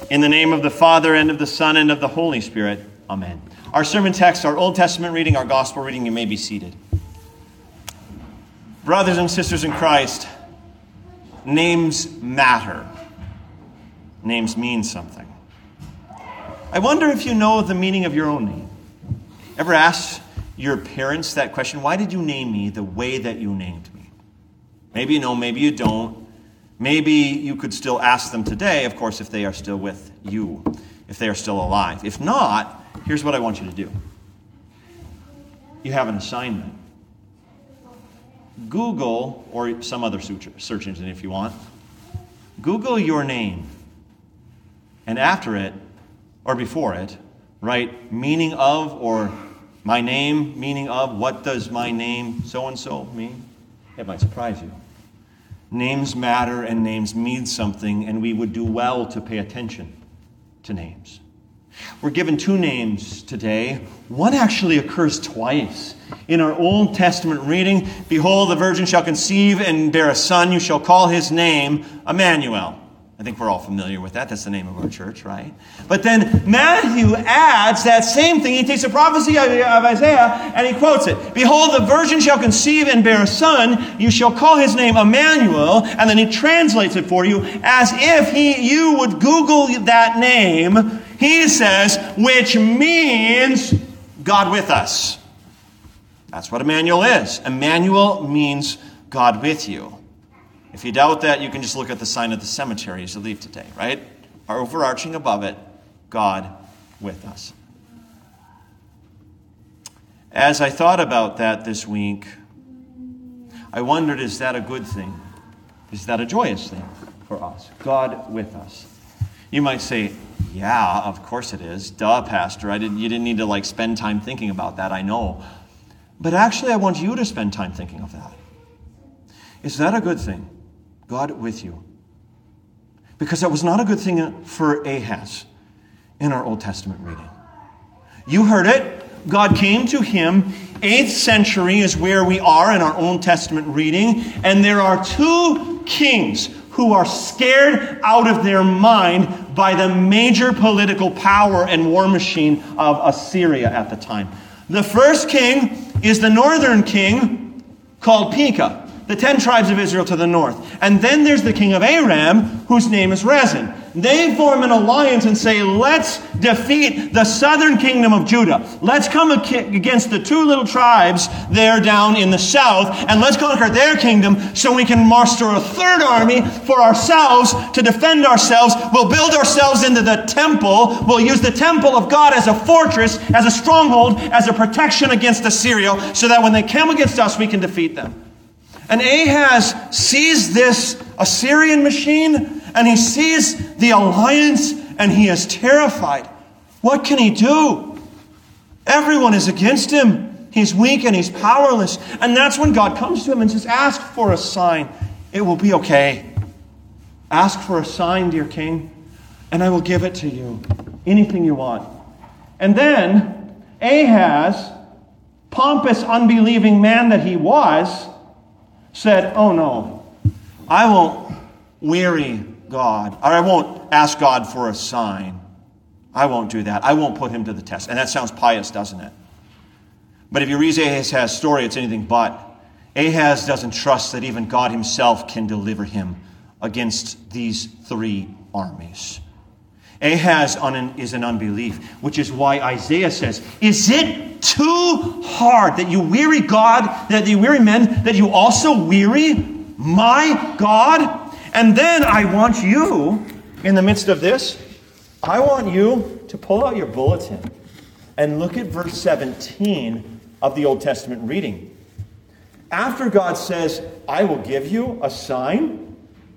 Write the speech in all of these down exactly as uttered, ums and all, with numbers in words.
In the name of the Father, and of the Son, and of the Holy Spirit. Amen. Our sermon text, our Old Testament reading, our Gospel reading, you may be seated. Brothers and sisters in Christ, names matter. Names mean something. I wonder if you know the meaning of your own name. Ever asked your parents that question? Why did you name me the way that you named me? Maybe you know, maybe you don't. Maybe you could still ask them today, of course, if they are still with you, if they are still alive. If not, here's what I want you to do. You have an assignment. Google, or some other search engine if you want, Google your name. And after it, or before it, write meaning of, or my name, meaning of, what does my name so-and-so mean? It might surprise you. Names matter and names mean something, and we would do well to pay attention to names. We're given two names today. One actually occurs twice. In our Old Testament reading, behold, the virgin shall conceive and bear a son. You shall call his name Emmanuel. I think we're all familiar with that. That's the name of our church, right? But then Matthew adds that same thing. He takes a prophecy of Isaiah and he quotes it. Behold, the virgin shall conceive and bear a son. You shall call his name Emmanuel. And then he translates it for you as if he, you would Google that name. He says, which means God with us. That's what Emmanuel is. Emmanuel means God with you. If you doubt that, you can just look at the sign of the cemetery as you leave today, right? Our overarching above it, God with us. As I thought about that this week, I wondered, is that a good thing? Is that a joyous thing for us? God with us. You might say, yeah, of course it is. Duh, Pastor. I didn't, you didn't need to like spend time thinking about that, I know. But actually, I want you to spend time thinking of that. Is that a good thing? God with you. Because that was not a good thing for Ahaz in our Old Testament reading. You heard it. God came to him. eighth century is where we are in our Old Testament reading. And there are two kings who are scared out of their mind by the major political power and war machine of Assyria at the time. The first king is the northern king called Pekah. The ten tribes of Israel to the north. And then there's the king of Aram, whose name is Rezin. They form an alliance and say, let's defeat the southern kingdom of Judah. Let's come against the two little tribes there down in the south, and let's conquer their kingdom so we can muster a third army for ourselves to defend ourselves. We'll build ourselves into the temple. We'll use the temple of God as a fortress, as a stronghold, as a protection against Assyria, so that when they come against us, we can defeat them. And Ahaz sees this Assyrian machine, and he sees the alliance, and he is terrified. What can he do? Everyone is against him. He's weak and he's powerless. And that's when God comes to him and says, ask for a sign. It will be okay. Ask for a sign, dear king, and I will give it to you. Anything you want. And then Ahaz, pompous, unbelieving man that he was, said, oh no, I won't weary God, or I won't ask God for a sign. I won't do that. I won't put him to the test. And that sounds pious, doesn't it? But if you read Ahaz's story, it's anything but. Ahaz doesn't trust that even God himself can deliver him against these three armies. Ahaz is in unbelief, which is why Isaiah says, is it too hard that you weary God, that you weary men, that you also weary my God? And then I want you, in the midst of this, I want you to pull out your bulletin and look at verse seventeen of the Old Testament reading. After God says, I will give you a sign,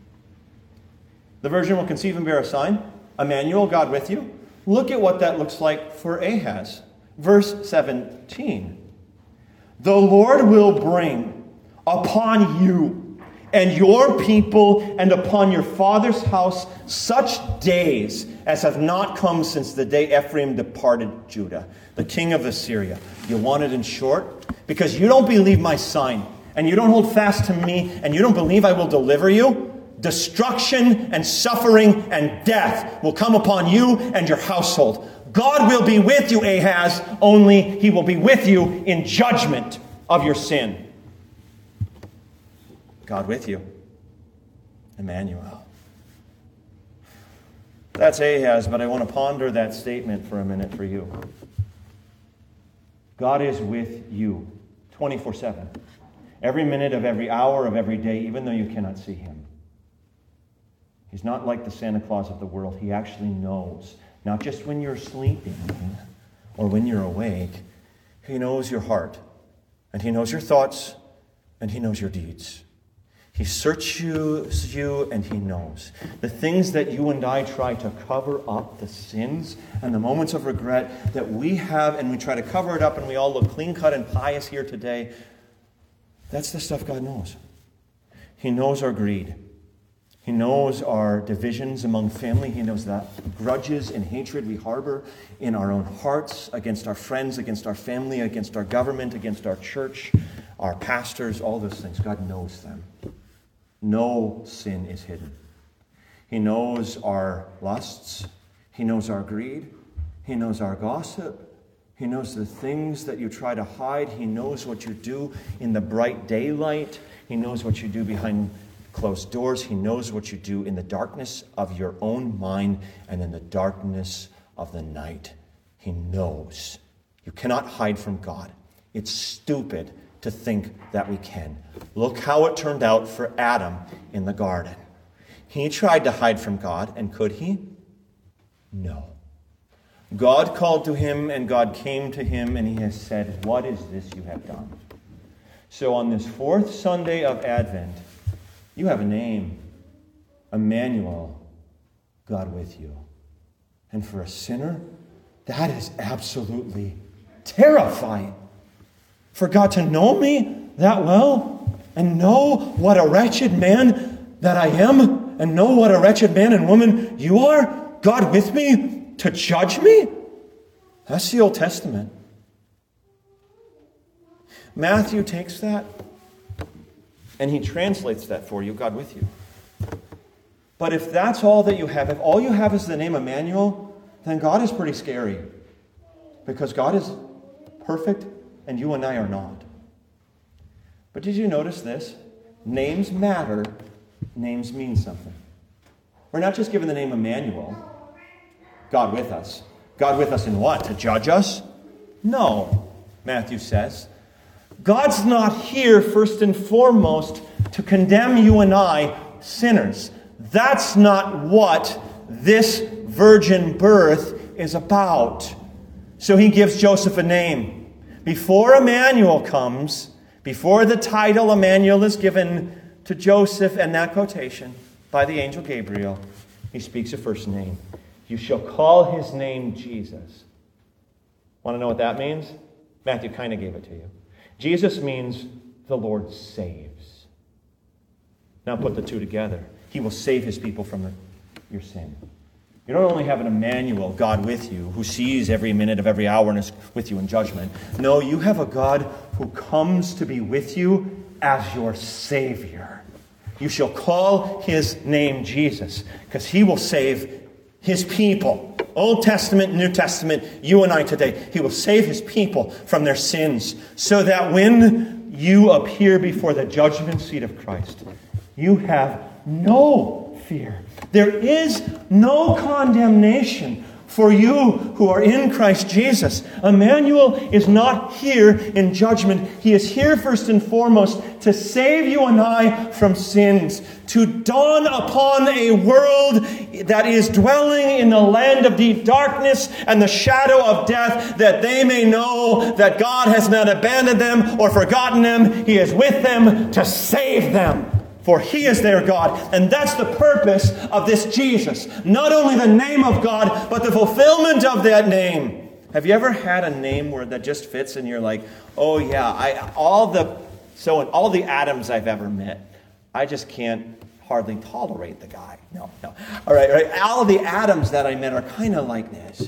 the virgin will conceive and bear a sign, Emmanuel, God with you. Look at what that looks like for Ahaz. Verse seventeen. The Lord will bring upon you and your people and upon your father's house such days as have not come since the day Ephraim departed Judah, the king of Assyria. You want it in short? Because you don't believe my sign, and you don't hold fast to me, and you don't believe I will deliver you, destruction and suffering and death will come upon you and your household. God will be with you, Ahaz, only he will be with you in judgment of your sin. God with you. Emmanuel. That's Ahaz, but I want to ponder that statement for a minute for you. God is with you twenty-four seven. Every minute of every hour of every day, even though you cannot see him. He's not like the Santa Claus of the world. He actually knows. Not just when you're sleeping or when you're awake. He knows your heart. And he knows your thoughts. And he knows your deeds. He searches you and he knows. The things that you and I try to cover up, the sins and the moments of regret that we have, and we try to cover it up and we all look clean-cut and pious here today, that's the stuff God knows. He knows our greed. He knows our divisions among family. He knows that grudges and hatred we harbor in our own hearts against our friends, against our family, against our government, against our church, our pastors, all those things. God knows them. No sin is hidden. He knows our lusts. He knows our greed. He knows our gossip. He knows the things that you try to hide. He knows what you do in the bright daylight. He knows what you do behind closed doors. He knows what you do in the darkness of your own mind and in the darkness of the night. He knows. You cannot hide from God. It's stupid to think that we can. Look how it turned out for Adam in the garden. He tried to hide from God, and could he? No. God called to him, and God came to him, and he has said, "What is this you have done?" So on this fourth Sunday of Advent, you have a name, Emmanuel, God with you. And for a sinner, that is absolutely terrifying. For God to know me that well and know what a wretched man that I am and know what a wretched man and woman you are, God with me to judge me? That's the Old Testament. Matthew takes that and he translates that for you, God with you. But if that's all that you have, if all you have is the name Emmanuel, then God is pretty scary. Because God is perfect and you and I are not. But did you notice this? Names matter. Names mean something. We're not just given the name Emmanuel, God with us. God with us in what? To judge us? No, Matthew says. God's not here first and foremost to condemn you and I, sinners. That's not what this virgin birth is about. So he gives Joseph a name. Before Emmanuel comes, before the title Emmanuel is given to Joseph and that quotation by the angel Gabriel, he speaks a first name. You shall call his name Jesus. Want to know what that means? Matthew kind of gave it to you. Jesus means the Lord saves. Now put the two together. He will save his people from the, your sin. You don't only have an Emmanuel, God with you, who sees every minute of every hour and is with you in judgment. No, you have a God who comes to be with you as your Savior. You shall call his name Jesus, because he will save his people. Old Testament, New Testament, you and I today. He will save his people from their sins, so that when you appear before the judgment seat of Christ, you have no fear. There is no condemnation for you who are in Christ Jesus. Emmanuel is not here in judgment. He is here first and foremost to save you and I from sins, to dawn upon a world that is dwelling in the land of deep darkness and the shadow of death, that they may know that God has not abandoned them or forgotten them. He is with them to save them. For he is their God. And that's the purpose of this Jesus. Not only the name of God, but the fulfillment of that name. Have you ever had a name where that just fits and you're like, oh yeah, I all the so all the Adams I've ever met, I just can't hardly tolerate the guy. No, no. All right, all right. All of the Adams that I met are kind of like this.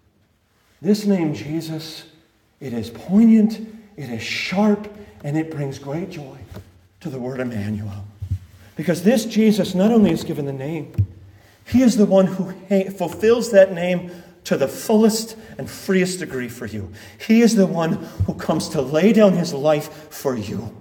This name, Jesus, it is poignant, it is sharp, and it brings great joy to the word Emmanuel. Because this Jesus not only is given the name, he is the one who ha- fulfills that name to the fullest and freest degree for you. He is the one who comes to lay down his life for you.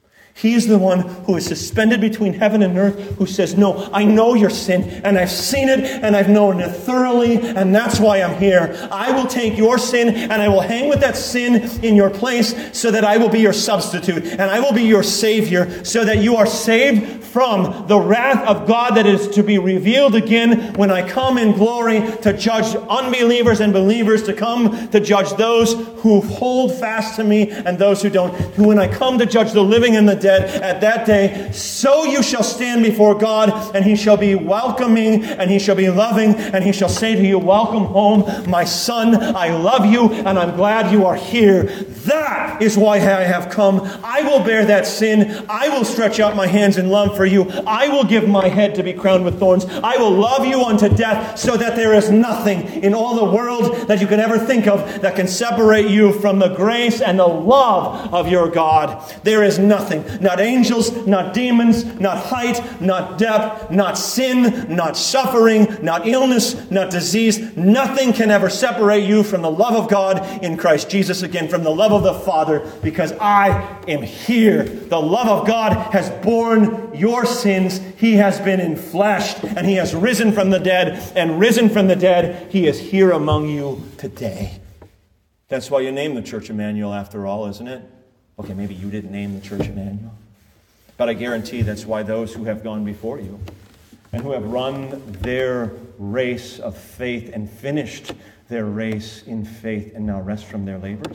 He is the one who is suspended between heaven and earth, who says, no, I know your sin, and I've seen it, and I've known it thoroughly, and that's why I'm here. I will take your sin, and I will hang with that sin in your place, so that I will be your substitute, and I will be your Savior, so that you are saved from the wrath of God that is to be revealed again when I come in glory to judge unbelievers and believers, to come to judge those who hold fast to me and those who don't. Who, when I come to judge the living and the dead at that day, so you shall stand before God, and he shall be welcoming, and he shall be loving, and he shall say to you, welcome home, my son. I love you, and I'm glad you are here. That is why I have come. I will bear that sin. I will stretch out my hands in love for you. I will give my head to be crowned with thorns. I will love you unto death, so that there is nothing in all the world that you can ever think of that can separate you from the grace and the love of your God. There is nothing. Not angels, not demons, not height, not depth, not sin, not suffering, not illness, not disease. Nothing can ever separate you from the love of God in Christ Jesus, again, from the love of the Father, because I am here. The love of God has borne your sins. He has been enfleshed, and he has risen from the dead, and risen from the dead, he is here among you today. That's why you name the Church Emmanuel, after all, isn't it? Okay, maybe you didn't name the Church Emmanuel, but I guarantee that's why those who have gone before you and who have run their race of faith and finished their race in faith and now rest from their labors,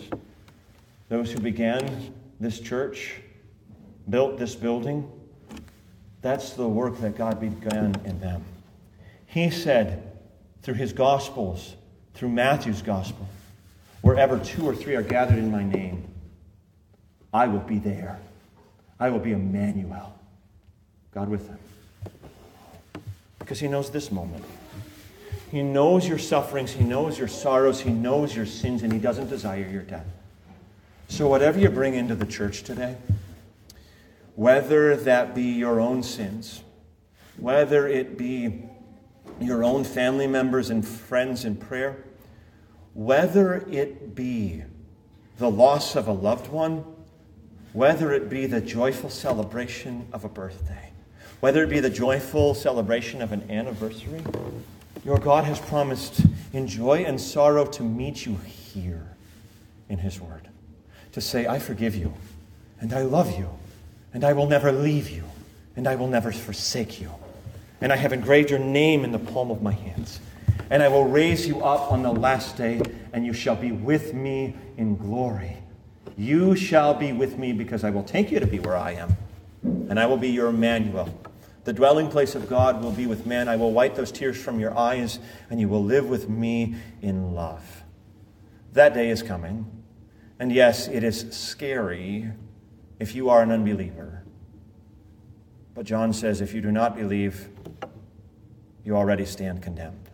those who began this church, built this building, that's the work that God began in them. He said through his Gospels, through Matthew's Gospel, wherever two or three are gathered in my name, I will be there. I will be Emmanuel, God with them. Because he knows this moment. He knows your sufferings. He knows your sorrows. He knows your sins, and he doesn't desire your death. So whatever you bring into the church today, whether that be your own sins, whether it be your own family members and friends in prayer, whether it be the loss of a loved one, whether it be the joyful celebration of a birthday, whether it be the joyful celebration of an anniversary, your God has promised in joy and sorrow to meet you here in his word. To say, I forgive you, and I love you, and I will never leave you, and I will never forsake you. And I have engraved your name in the palm of my hands. And I will raise you up on the last day, and you shall be with me in glory. You shall be with me, because I will take you to be where I am, and I will be your Emmanuel. The dwelling place of God will be with man. I will wipe those tears from your eyes, and you will live with me in love. That day is coming. And yes, it is scary if you are an unbeliever. But John says, if you do not believe, you already stand condemned.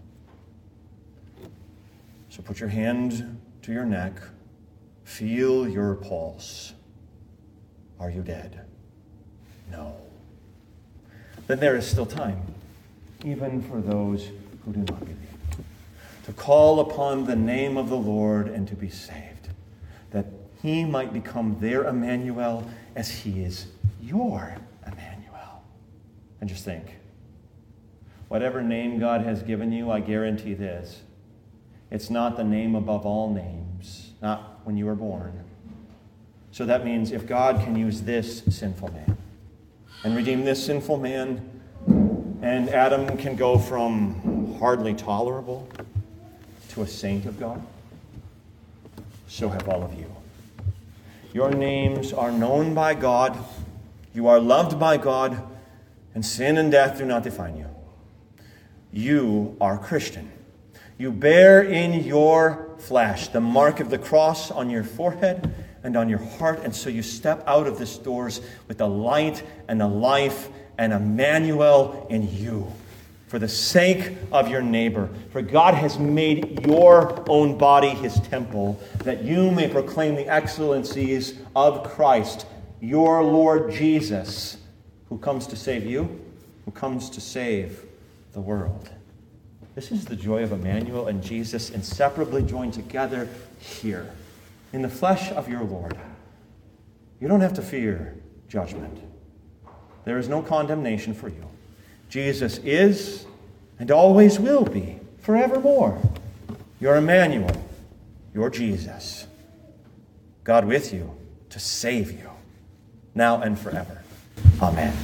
So put your hand to your neck. Feel your pulse. Are you dead? No. Then there is still time, even for those who do not believe, to call upon the name of the Lord and to be saved, that he might become their Emmanuel as he is your Emmanuel. And just think, whatever name God has given you, I guarantee this, it's not the name above all names, not when you were born. So that means if God can use this sinful man and redeem this sinful man, and Adam can go from hardly tolerable to a saint of God, so have all of you. Your names are known by God, you are loved by God, and sin and death do not define you. You are Christian. You bear in your flesh the mark of the cross on your forehead and on your heart, and so you step out of this doors with the light and the life and Emmanuel in you, for the sake of your neighbor. For God has made your own body his temple, that you may proclaim the excellencies of Christ, your Lord Jesus, who comes to save you, who comes to save the world. This is the joy of Emmanuel and Jesus inseparably joined together here in the flesh of your Lord. You don't have to fear judgment. There is no condemnation for you. Jesus is and always will be forevermore your Emmanuel, your Jesus. God with you to save you now and forever. Amen.